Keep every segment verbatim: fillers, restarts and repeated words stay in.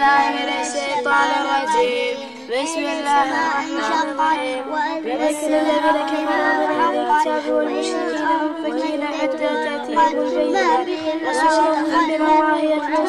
بالله من الشيطان الرجيم. بسم الله الرحمن الرحيم. وذكر الذين كفروا بالعذاب والمشركين منفكين حتى تأتيهم البينة وسوف بنواهي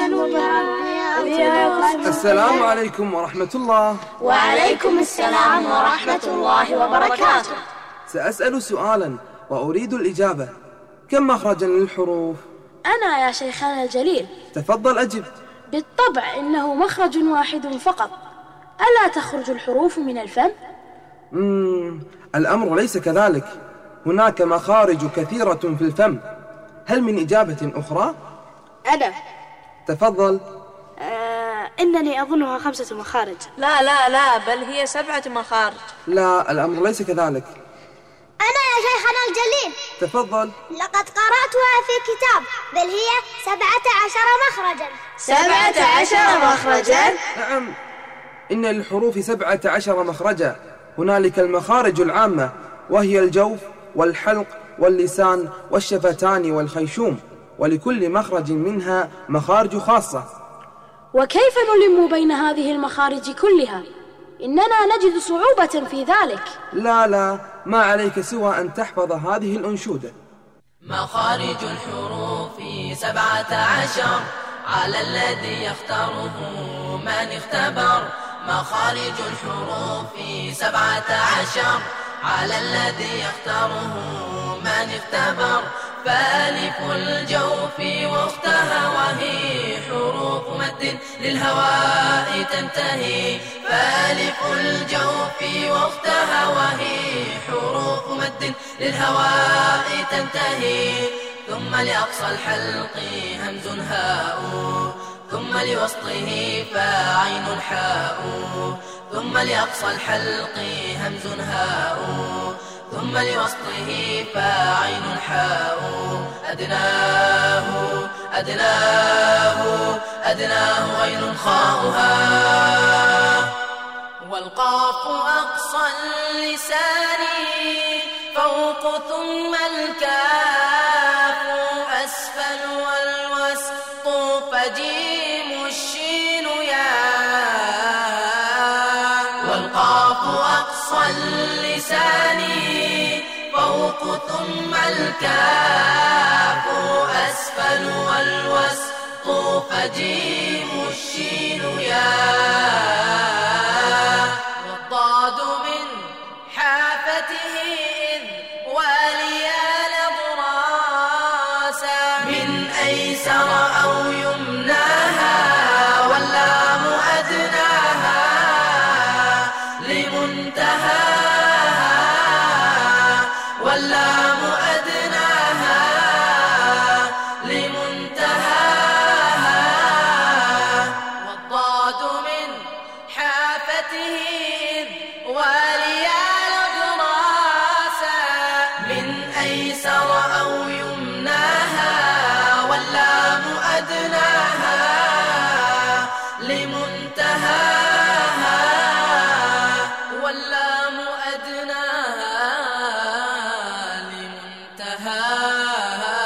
السلام عليكم ورحمة الله. وعليكم السلام ورحمة الله وبركاته. سأسأل سؤالا وأريد الإجابة. كم مخرجا للحروف؟ أنا يا شيخنا الجليل. تفضل أجب. بالطبع إنه مخرج واحد فقط. ألا تخرج الحروف من الفم؟ مم. الأمر ليس كذلك، هناك مخارج كثيرة في الفم. هل من إجابة أخرى؟ أنا. تفضل. آه إنني أظنها خمسة مخارج. لا لا لا، بل هي سبعة مخارج. لا، الأمر ليس كذلك. أنا يا شيخنا الجليل. تفضل. لقد قرأتها في كتاب، بل هي سبعة عشر مخرجا. سبعة عشر مخرجا؟ نعم، إن للحروف سبعة عشر مخرجا. هنالك المخارج العامة وهي الجوف والحلق واللسان والشفتان والخيشوم، ولكل مخرج منها مخارج خاصة. وكيف نلم بين هذه المخارج كلها؟ إننا نجد صعوبة في ذلك. لا لا، ما عليك سوى أن تحفظ هذه الأنشودة. مخارج الحروف سبعة عشر على الذي يختاره من اختبر. مخارج الحروف سبعة عشر على الذي يختاره من اختبر. فألف الجوف واختها وهي حروف مد للهواء تنتهي. فألف الجوف واختها وهي حروف مد للهواء تنتهي. ثم لأقصى الحلق همز هاء، ثم لوسطه فعين حاء. ثم لأقصى الحلق همز هاء، ثم لوسطه فعين حاء. أدناه أدناه أدناه غين خاؤها. والقاف أقصى اللسان فوق ثم الكاف أسفل والوسط فجيم الشين يا. والقاف أقصى اللسان فوق ثم الكاف أسفل والوسط فجيم الشين يا. والضاد من حافته إذ واليال ضراسا من أيسر أو يمناها. واللام أدناها لمنتهاها. واللام أدناها لمنتهاها. والضاد من حافته إذ واليال ضراسا من أيسر أو يمناها. واللام أدناها لمنتهاها. واللام أدناها لمنتهاها.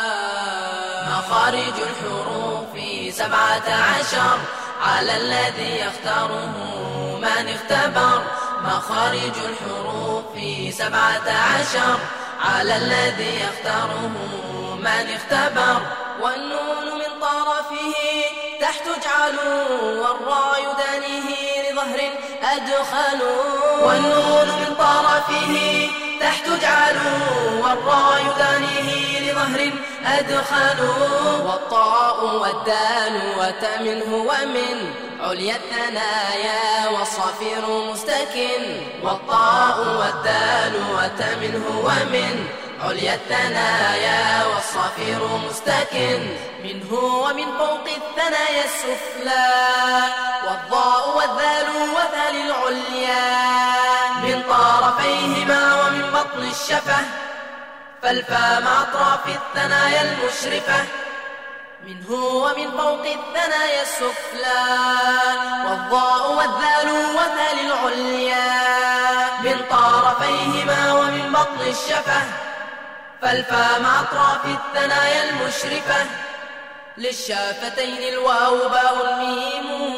مخارج الحروف سبعة عشر على الذي يختاره من اختبر. مخارج الحروف سبعة عشر على الذي يختاره من اختبر. والنون من طرفه تحت اجعلوا والراء دانه لظهر أدخلوا. والنون من طرفه تحت اجعلوا والراء دانه لظهر أدخلوا. والطاء والدال وتمنه ومن عليا الثنايا والصفير مستكن. والطاء والدال وتمنه ومن عليا الثنايا والصفير مستكن. منه ومن فوق الثنايا السفلى. والضاء والذال وذال العليا من طرفيهما ومن بطن الشفة. فالفاء مع أطراف الثنايا المشرفة. منه ومن فوق الثنايا السفلى. والضاء والذال وذال العليا من طرفيهما ومن بطن الشفة. فالفاء مع أطراف الثنايا المشرفة. للشافتين الواو باء الميم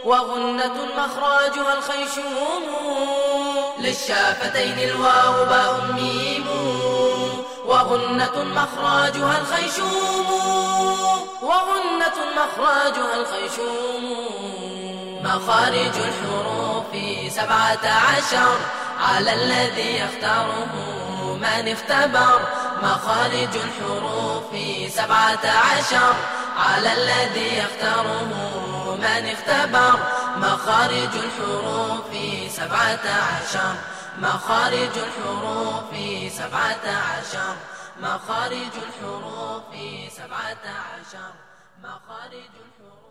وغنة مخرجها الخيشوم للشافتين الواو باء ميم وغنة مخرجها الخيشوم وغنة مخرجها الخيشوم مخارج الحروف سبعة عشر على الذي يختاره من اختبر مخارج الحروف سبعة عشر على الذي يختاره من اختبر مخارج الحروف سبعة عشر مخارج الحروف سبعة عشر مخارج الحروف سبعة عشر مخارج الحروف